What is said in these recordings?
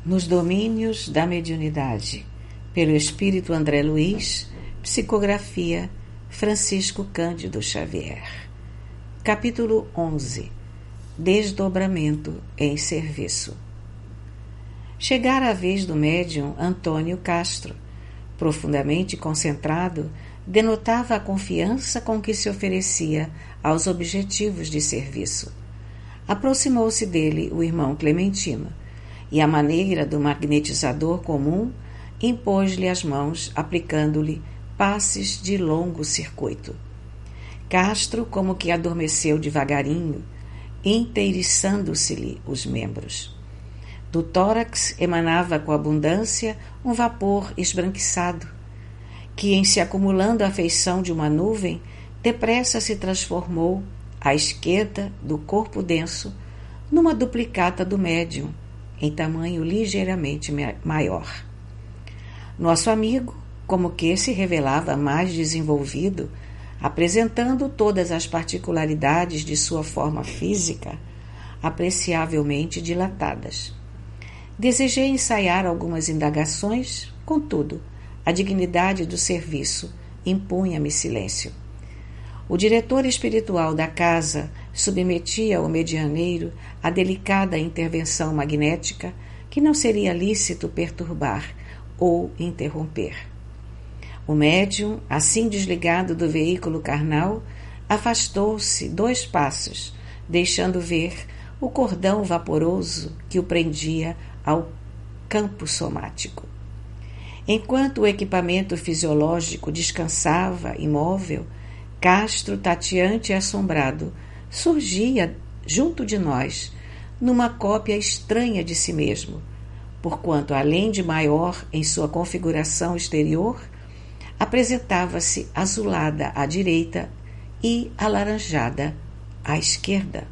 Nos domínios da mediunidade, pelo espírito André Luiz, psicografia Francisco Cândido Xavier. Capítulo 11. Desdobramento em serviço. Chegara a vez do médium Antônio Castro. Profundamente concentrado, denotava a confiança com que se oferecia aos objetivos de serviço. Aproximou-se dele o irmão Clementino, e à maneira do magnetizador comum, impôs-lhe as mãos, aplicando-lhe passes de longo circuito. Castro como que adormeceu devagarinho, inteiriçando-se-lhe os membros. Do tórax emanava com abundância um vapor esbranquiçado, que, em se acumulando à feição de uma nuvem, depressa se transformou, à esquerda do corpo denso, numa duplicata do médium, em tamanho ligeiramente maior. Nosso amigo, como que se revelava mais desenvolvido, apresentando todas as particularidades de sua forma física, apreciavelmente dilatadas. Desejei ensaiar algumas indagações, contudo, a dignidade do serviço impunha-me silêncio. O diretor espiritual da casa submetia o medianeiro a delicada intervenção magnética que não seria lícito perturbar ou interromper. O médium, assim desligado do veículo carnal, afastou-se 2 passos, deixando ver o cordão vaporoso que o prendia ao campo somático. Enquanto o equipamento fisiológico descansava imóvel, Castro, tateante e assombrado, surgia junto de nós, numa cópia estranha de si mesmo, porquanto, além de maior em sua configuração exterior, apresentava-se azulada à direita e alaranjada à esquerda.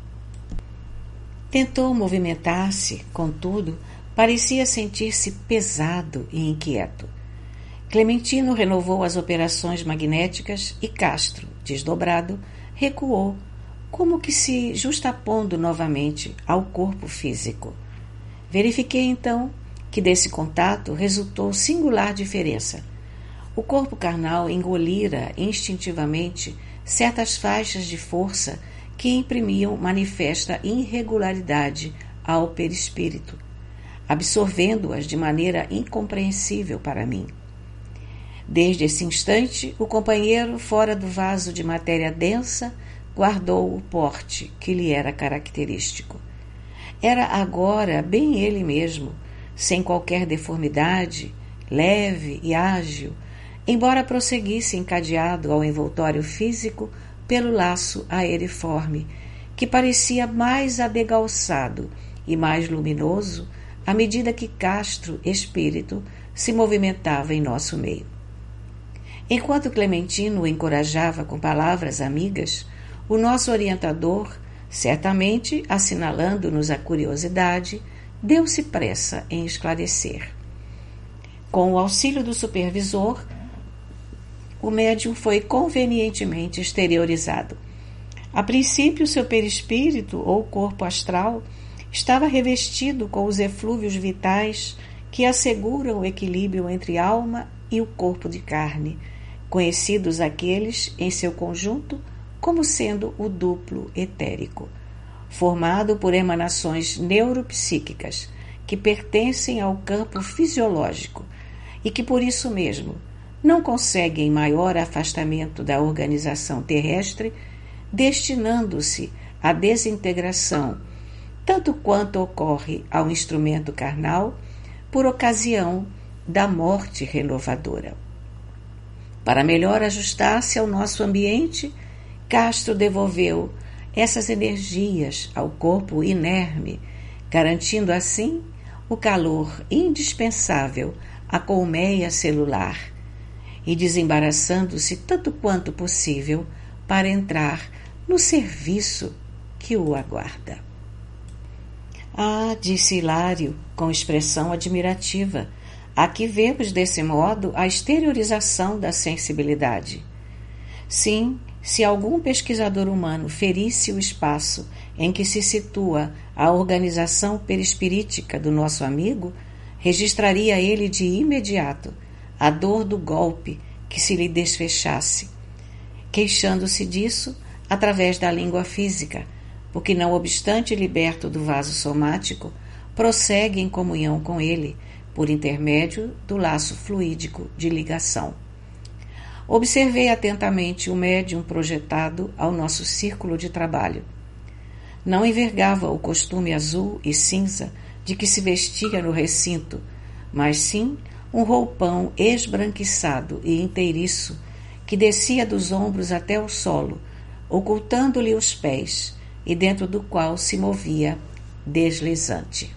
Tentou movimentar-se, contudo, parecia sentir-se pesado e inquieto. Clementino renovou as operações magnéticas e Castro, desdobrado, recuou, como que se justapondo novamente ao corpo físico. Verifiquei então que desse contato resultou singular diferença. O corpo carnal engolira instintivamente certas faixas de força que imprimiam manifesta irregularidade ao perispírito, absorvendo-as de maneira incompreensível para mim. Desde esse instante, o companheiro, fora do vaso de matéria densa, guardou o porte que lhe era característico. Era agora bem ele mesmo, sem qualquer deformidade, leve e ágil, embora prosseguisse encadeado ao envoltório físico pelo laço aeriforme, que parecia mais adegalçado e mais luminoso à medida que Castro, espírito, se movimentava em nosso meio. Enquanto Clementino o encorajava com palavras amigas, o nosso orientador, certamente assinalando-nos a curiosidade, deu-se pressa em esclarecer. Com o auxílio do supervisor, o médium foi convenientemente exteriorizado. A princípio, seu perispírito, ou corpo astral, estava revestido com os eflúvios vitais que asseguram o equilíbrio entre alma e o corpo de carne, conhecidos aqueles, em seu conjunto, como sendo o duplo etérico, formado por emanações neuropsíquicas que pertencem ao campo fisiológico e que, por isso mesmo, não conseguem maior afastamento da organização terrestre, destinando-se à desintegração, tanto quanto ocorre ao instrumento carnal, por ocasião da morte renovadora. Para melhor ajustar-se ao nosso ambiente, Castro devolveu essas energias ao corpo inerme, garantindo assim o calor indispensável à colmeia celular e desembaraçando-se tanto quanto possível para entrar no serviço que o aguarda. Ah, disse Hilário, com expressão admirativa, aqui vemos desse modo a exteriorização da sensibilidade. Sim, se algum pesquisador humano ferisse o espaço em que se situa a organização perispirítica do nosso amigo, registraria ele de imediato a dor do golpe que se lhe desfechasse, queixando-se disso através da língua física, porque, não obstante liberto do vaso somático, prossegue em comunhão com ele, por intermédio do laço fluídico de ligação. Observei atentamente o médium projetado ao nosso círculo de trabalho. Não envergava o costume azul e cinza de que se vestia no recinto, mas sim um roupão esbranquiçado e inteiriço que descia dos ombros até o solo, ocultando-lhe os pés, e dentro do qual se movia deslizante.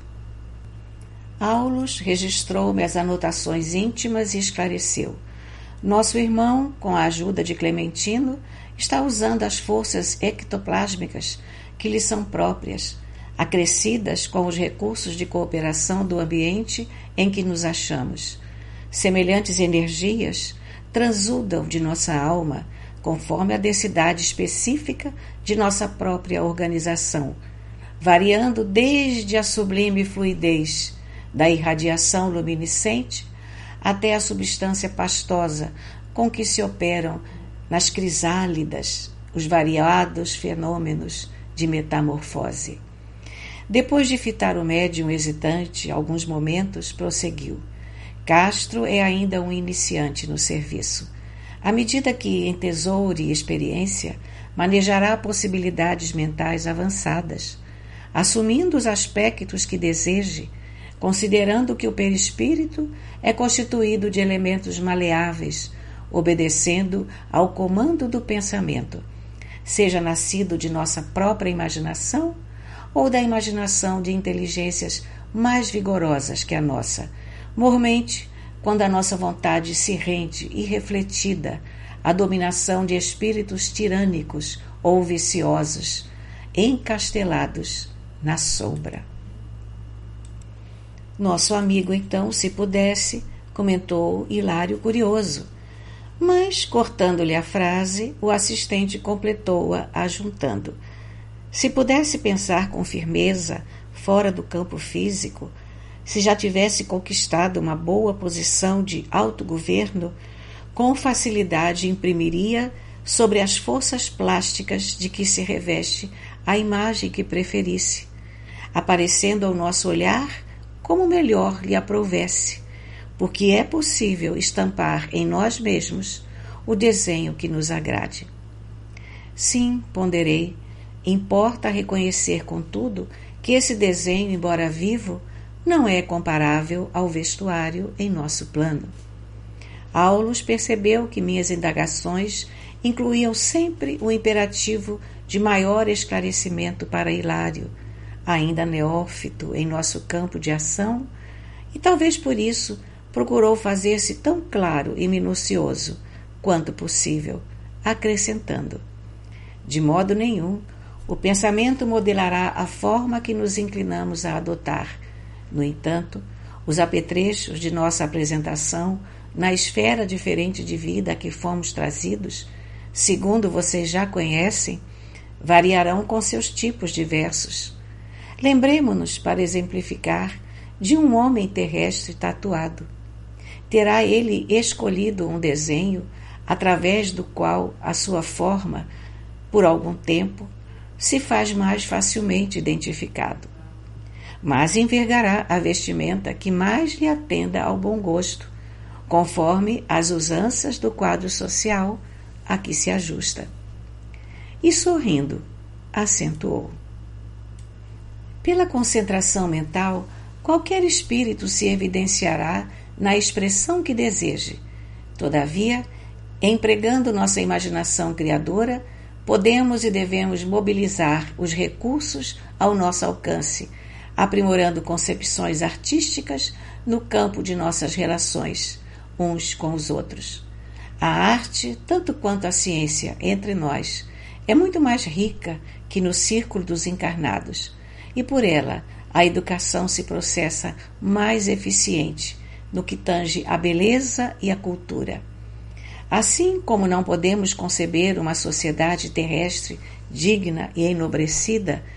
Aulus registrou-me as anotações íntimas e esclareceu. Nosso irmão, com a ajuda de Clementino, está usando as forças ectoplásmicas que lhe são próprias, acrescidas com os recursos de cooperação do ambiente em que nos achamos. Semelhantes energias transudam de nossa alma, conforme a densidade específica de nossa própria organização, variando desde a sublime fluidez da irradiação luminescente até a substância pastosa com que se operam nas crisálidas os variados fenômenos de metamorfose. Depois de fitar o médium hesitante alguns momentos, prosseguiu. Castro é ainda um iniciante no serviço. À medida que entesoure experiência, manejará possibilidades mentais avançadas, assumindo os aspectos que deseje, considerando que o perispírito é constituído de elementos maleáveis, obedecendo ao comando do pensamento, seja nascido de nossa própria imaginação ou da imaginação de inteligências mais vigorosas que a nossa, mormente quando a nossa vontade se rende irrefletida à dominação de espíritos tirânicos ou viciosos, encastelados na sombra. Nosso amigo, então, se pudesse, comentou Hilário curioso, mas, cortando-lhe a frase, o assistente completou-a, ajuntando. Se pudesse pensar com firmeza, fora do campo físico, se já tivesse conquistado uma boa posição de autogoverno, com facilidade imprimiria sobre as forças plásticas de que se reveste a imagem que preferisse, aparecendo ao nosso olhar como melhor lhe aprovesse, porque é possível estampar em nós mesmos o desenho que nos agrade. Sim, ponderei, importa reconhecer, contudo, que esse desenho, embora vivo, não é comparável ao vestuário em nosso plano. Aulus percebeu que minhas indagações incluíam sempre o imperativo de maior esclarecimento para Hilário, ainda neófito em nosso campo de ação, e talvez por isso procurou fazer-se tão claro e minucioso quanto possível, acrescentando: de modo nenhum, o pensamento modelará a forma que nos inclinamos a adotar. No entanto, os apetrechos de nossa apresentação na esfera diferente de vida a que fomos trazidos, segundo vocês já conhecem, variarão com seus tipos diversos. Lembremo-nos, para exemplificar, de um homem terrestre tatuado. Terá ele escolhido um desenho através do qual a sua forma, por algum tempo, se faz mais facilmente identificado. Mas envergará a vestimenta que mais lhe atenda ao bom gosto, conforme as usanças do quadro social a que se ajusta. E sorrindo, acentuou. Pela concentração mental, qualquer espírito se evidenciará na expressão que deseje. Todavia, empregando nossa imaginação criadora, podemos e devemos mobilizar os recursos ao nosso alcance, aprimorando concepções artísticas no campo de nossas relações, uns com os outros. A arte, tanto quanto a ciência, entre nós, é muito mais rica que no círculo dos encarnados, e por ela a educação se processa mais eficiente no que tange à beleza e à cultura. Assim como não podemos conceber uma sociedade terrestre digna e enobrecida,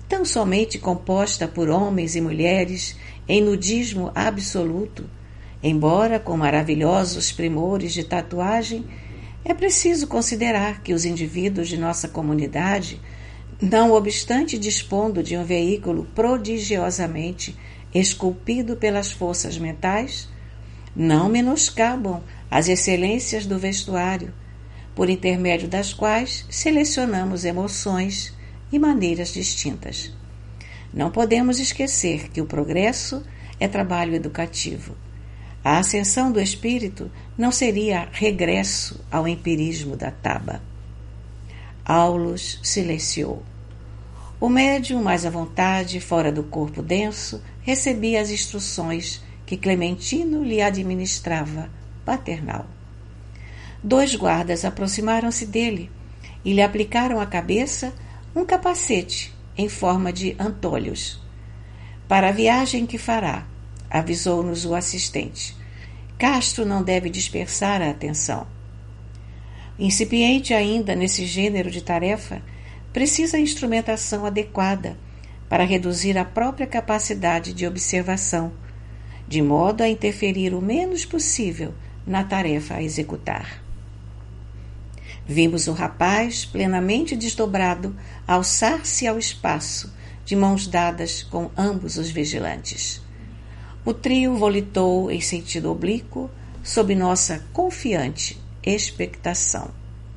tão somente composta por homens e mulheres em nudismo absoluto, embora com maravilhosos primores de tatuagem, é preciso considerar que os indivíduos de nossa comunidade, não obstante dispondo de um veículo prodigiosamente esculpido pelas forças mentais, não menoscabam as excelências do vestuário, por intermédio das quais selecionamos emoções e maneiras distintas. Não podemos esquecer que o progresso é trabalho educativo. A ascensão do espírito não seria regresso ao empirismo da taba. Aulus silenciou. O médium, mais à vontade, fora do corpo denso, recebia as instruções que Clementino lhe administrava, paternal. 2 guardas aproximaram-se dele e lhe aplicaram à cabeça um capacete em forma de antolhos. Para a viagem que fará, avisou-nos o assistente, Castro não deve dispersar a atenção. Incipiente ainda nesse gênero de tarefa, precisa instrumentação adequada para reduzir a própria capacidade de observação, de modo a interferir o menos possível na tarefa a executar. Vimos o rapaz, plenamente desdobrado, alçar-se ao espaço, de mãos dadas com ambos os vigilantes. O trio volitou em sentido oblíquo, sob nossa confiante expectação.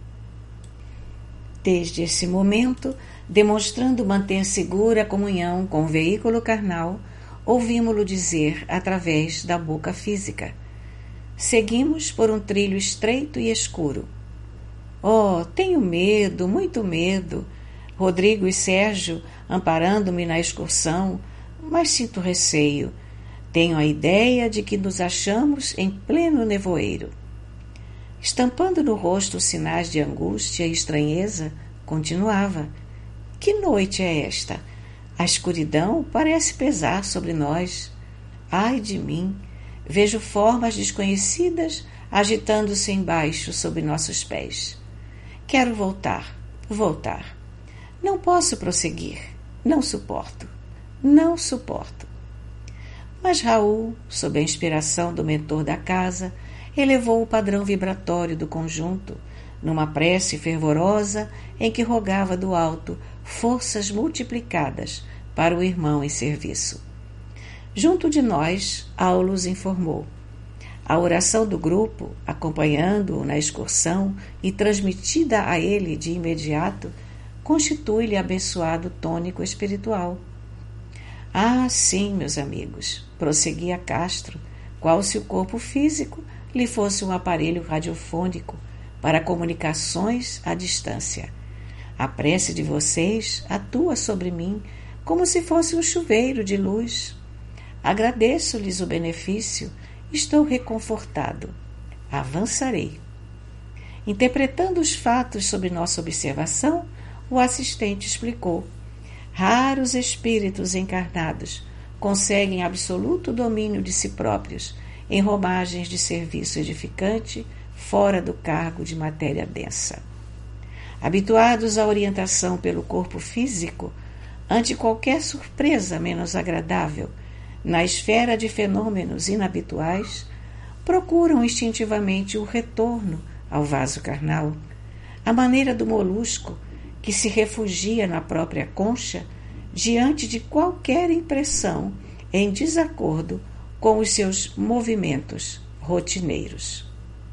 Desde esse momento, demonstrando manter segura a comunhão com o veículo carnal, ouvimo-lo dizer através da boca física. Seguimos por um trilho estreito e escuro. Oh, tenho medo, muito medo. Rodrigo e Sérgio amparando-me na excursão, mas sinto receio. Tenho a ideia de que nos achamos em pleno nevoeiro. Estampando no rosto sinais de angústia e estranheza, continuava. Que noite é esta? A escuridão parece pesar sobre nós. Ai de mim! Vejo formas desconhecidas agitando-se embaixo sob nossos pés. Quero voltar. Não posso prosseguir. Não suporto. Mas Raul, sob a inspiração do mentor da casa, elevou o padrão vibratório do conjunto, numa prece fervorosa em que rogava do alto forças multiplicadas para o irmão em serviço. Junto de nós, Aulus informou. A oração do grupo, acompanhando-o na excursão e transmitida a ele de imediato, constitui-lhe abençoado tônico espiritual. Ah, sim, meus amigos, prosseguia Castro, qual se o corpo físico lhe fosse um aparelho radiofônico para comunicações à distância. A prece de vocês atua sobre mim como se fosse um chuveiro de luz. Agradeço-lhes o benefício, estou reconfortado. Avançarei. Interpretando os fatos sob nossa observação, o assistente explicou. Raros espíritos encarnados conseguem absoluto domínio de si próprios em romagens de serviço edificante fora do cargo de matéria densa. Habituados à orientação pelo corpo físico, ante qualquer surpresa menos agradável, na esfera de fenômenos inabituais, procuram instintivamente o retorno ao vaso carnal, à maneira do molusco que se refugia na própria concha diante de qualquer impressão em desacordo com os seus movimentos rotineiros.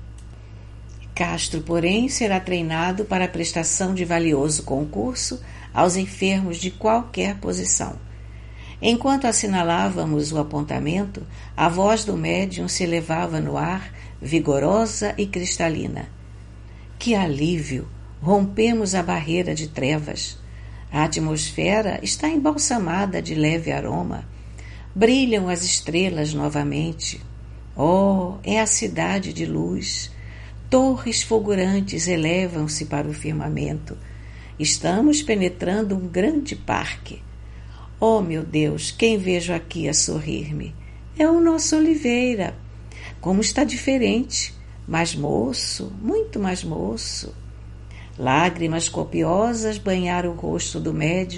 Castro, porém, será treinado para a prestação de valioso concurso aos enfermos de qualquer posição. Enquanto assinalávamos o apontamento, a voz do médium se elevava no ar, vigorosa e cristalina. Que alívio! Rompemos a barreira de trevas. A atmosfera está embalsamada de leve aroma. Brilham as estrelas novamente. Oh, é a cidade de luz. Torres fulgurantes elevam-se para o firmamento. Estamos penetrando um grande parque. Oh, meu Deus, quem vejo aqui a sorrir-me? É o nosso Oliveira. Como está diferente. Mais moço, muito mais moço. Lágrimas copiosas banharam o rosto do médium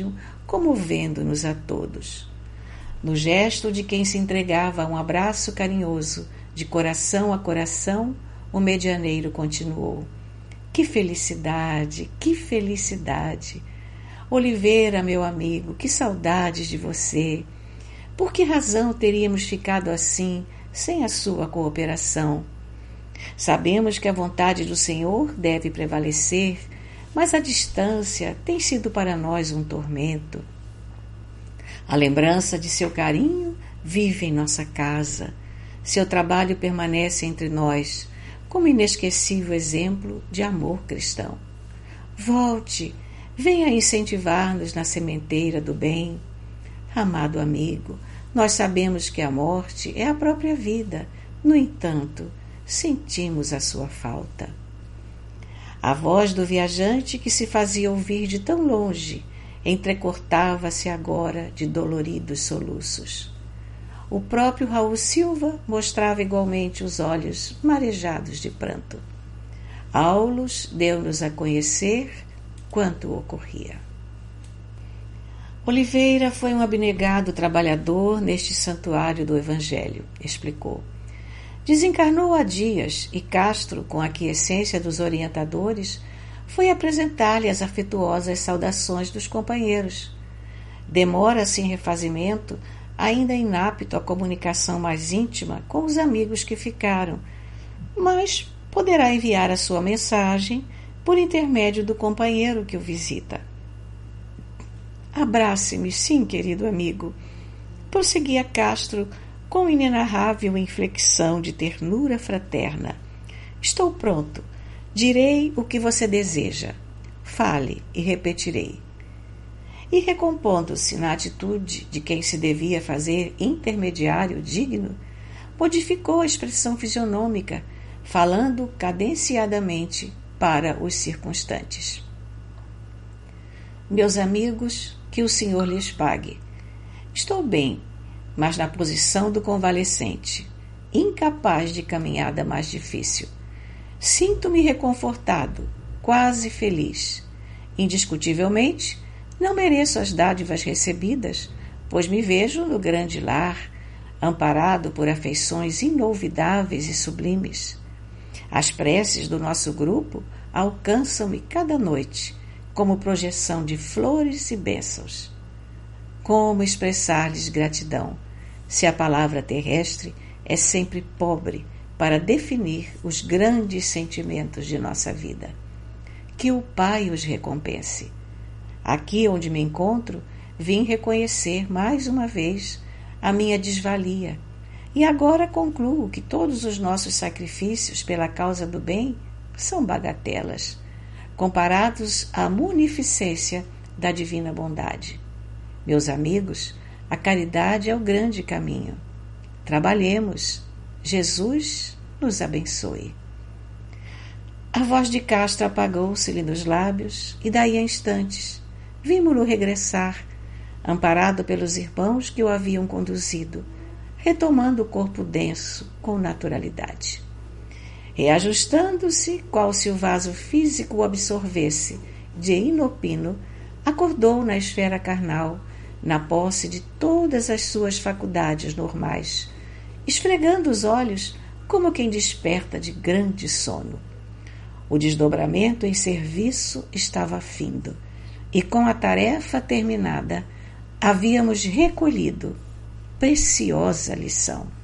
comovendo-nos a todos. No gesto de quem se entregava a um abraço carinhoso, de coração a coração, o medianeiro continuou: que felicidade, que felicidade! Oliveira, meu amigo, que saudades de você! Por que razão teríamos ficado assim, sem a sua cooperação? Sabemos que a vontade do Senhor deve prevalecer, mas a distância tem sido para nós um tormento. A lembrança de seu carinho vive em nossa casa. Seu trabalho permanece entre nós, como inesquecível exemplo de amor cristão. Volte, venha incentivar-nos na sementeira do bem. Amado amigo, nós sabemos que a morte é a própria vida. No entanto, sentimos a sua falta. A voz do viajante que se fazia ouvir de tão longe entrecortava-se agora de doloridos soluços. O próprio Raul Silva mostrava igualmente os olhos marejados de pranto. Aulus deu-nos a conhecer quanto ocorria. Oliveira foi um abnegado trabalhador neste santuário do Evangelho, explicou. Desencarnou há dias e Castro, com a aquiescência dos orientadores, foi apresentar-lhe as afetuosas saudações dos companheiros. Demora-se em refazimento, ainda inapto à comunicação mais íntima com os amigos que ficaram, mas poderá enviar a sua mensagem por intermédio do companheiro que o visita. Abrace-me, sim, querido amigo, prosseguia Castro com inenarrável inflexão de ternura fraterna. Estou pronto. Direi o que você deseja. Fale e repetirei. E recompondo-se na atitude de quem se devia fazer intermediário digno, modificou a expressão fisionômica, falando cadenciadamente para os circunstantes. Meus amigos, que o Senhor lhes pague. Estou bem, mas na posição do convalescente, incapaz de caminhada mais difícil. Sinto-me reconfortado, quase feliz. Indiscutivelmente, não mereço as dádivas recebidas, pois me vejo no grande lar, amparado por afeições inolvidáveis e sublimes. As preces do nosso grupo alcançam-me cada noite, como projeção de flores e bênçãos. Como expressar-lhes gratidão, se a palavra terrestre é sempre pobre para definir os grandes sentimentos de nossa vida? Que o Pai os recompense. Aqui onde me encontro, vim reconhecer mais uma vez a minha desvalia, e agora concluo que todos os nossos sacrifícios pela causa do bem são bagatelas, comparados à munificência da divina bondade. Meus amigos, a caridade é o grande caminho. Trabalhemos. Jesus nos abençoe. A voz de Castro apagou-se-lhe nos lábios e daí a instantes vimo-lo regressar, amparado pelos irmãos que o haviam conduzido, retomando o corpo denso com naturalidade. Reajustando-se, qual se o vaso físico o absorvesse de inopino, acordou na esfera carnal, na posse de todas as suas faculdades normais, esfregando os olhos como quem desperta de grande sono. O desdobramento em serviço estava findo, e com a tarefa terminada, havíamos recolhido preciosa lição.